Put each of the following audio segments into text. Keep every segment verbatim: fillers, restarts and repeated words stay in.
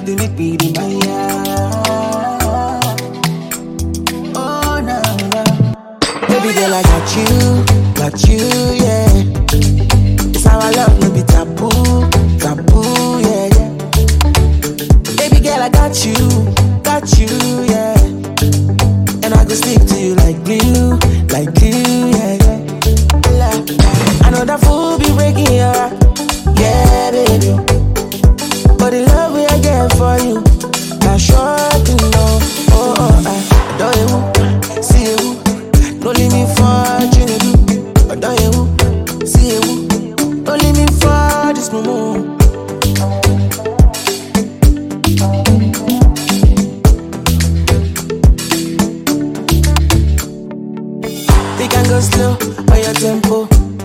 do need me in my yard. Oh, no, no. Baby girl, I got you, got you, yeah. It's how I love, no be taboo, taboo, yeah, yeah. Baby girl, I got you, got you, yeah. And I go stick to you like glue, like glue, yeah, yeah. I know that fool be breaking your heart, yeah, baby. But the love we I get for you, I'm sure to know. Oh, oh, I adore you, see you. Don't leave me for Trinity. Adore you, see you. Don't leave me for this moment. We can go slow on your tempo.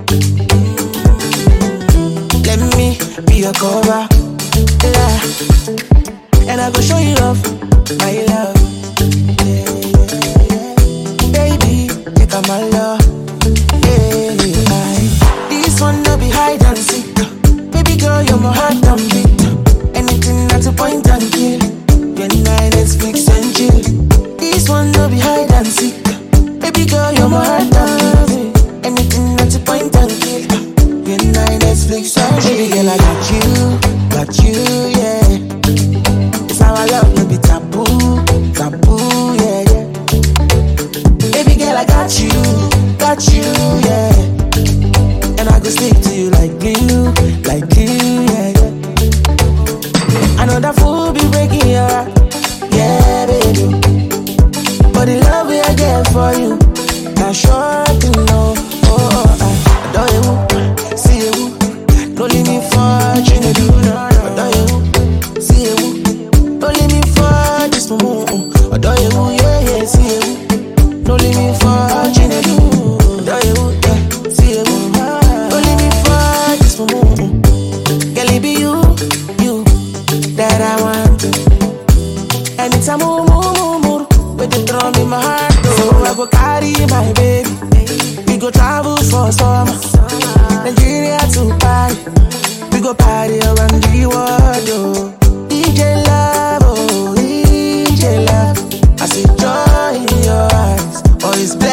Let me be your cover, yeah. And I go show you love, my love, yeah, yeah, yeah. Baby, take on my love, yeah, yeah. This one no be hide and seek. Baby girl, you're my heart and beat. Anything that's a point and kill. You're nine, Netflix and chill. This one no be hide and seek. Baby girl, you're my heart and beat. Anything that's a point and kill. You're nine, Netflix and chill. Baby girl, I got you, got you, yeah. It's how I love, no be taboo, taboo, yeah, yeah. Baby girl, I got you, got you, yeah. And I go stick to you like glue, like glue, yeah, yeah. I know that fool be breaking your heart, yeah, baby. But the love we I get for you, I'm sure to know. Oh, oh, I adore you, see you. Don't leave me for Trinity. Adore you, see you. Don't leave me for this moment. Adore you, yeah, yeah, see you. Don't leave me for Trinity. Adore you, yeah, see you. Don't leave me for this moment. Girl, it be you, you that I want. Anytime, move, move, move, move, with the drum in my heart. So I go carry my baby. We go travel for summer. Nigeria to Paris. We go party around the world, oh. D J love, oh, D J love. I see joy in your eyes. Oh, it's blessed.